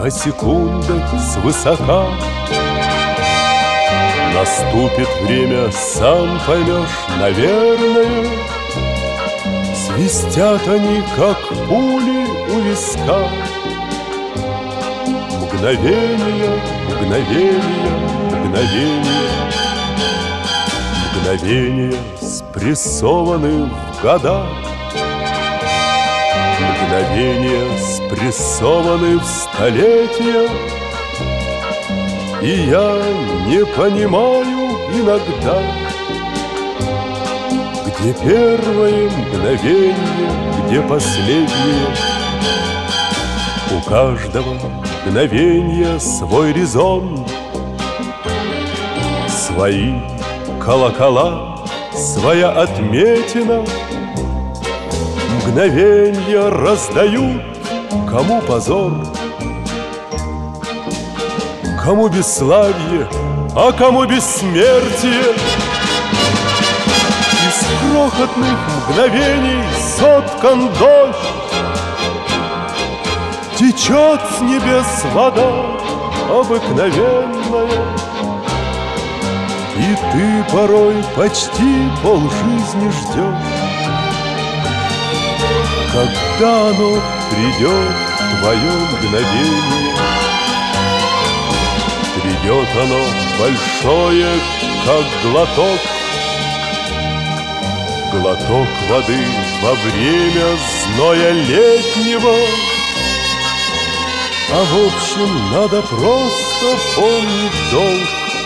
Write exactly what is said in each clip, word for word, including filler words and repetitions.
о секундах свысока. Наступит время, сам поймешь, наверное. Свистят они, как пули у виска. Мгновение, мгновение, мгновение. Мгновения спрессованы в года. Мгновения спрессованы в столетия. И я не понимаю иногда, где первое мгновение, где последнее. У каждого мгновения свой резон, свои колокола, своя отметина. Мгновенья раздают, кому позор, кому бесславие, а кому бессмертие. Из крохотных мгновений соткан дождь, течет с небес вода обыкновенная. И ты порой почти полжизни ждешь, когда оно придет, твое мгновение. Придет оно большое, как глоток, глоток воды во время зноя летнего. А в общем, надо просто помнить долг.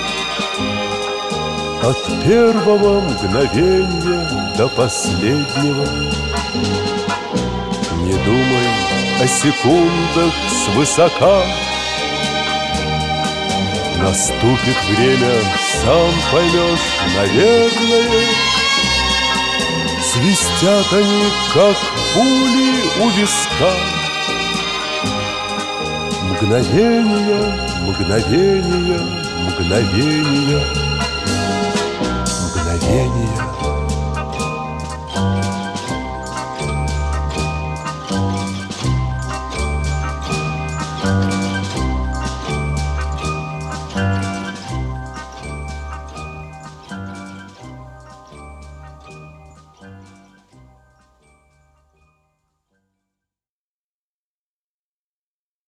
От первого мгновения до последнего. Не думай о секундах свысока. Наступит время, сам поймешь, наверное. Свистят они, как пули у виска. Мгновения, мгновения, мгновения, мгновения.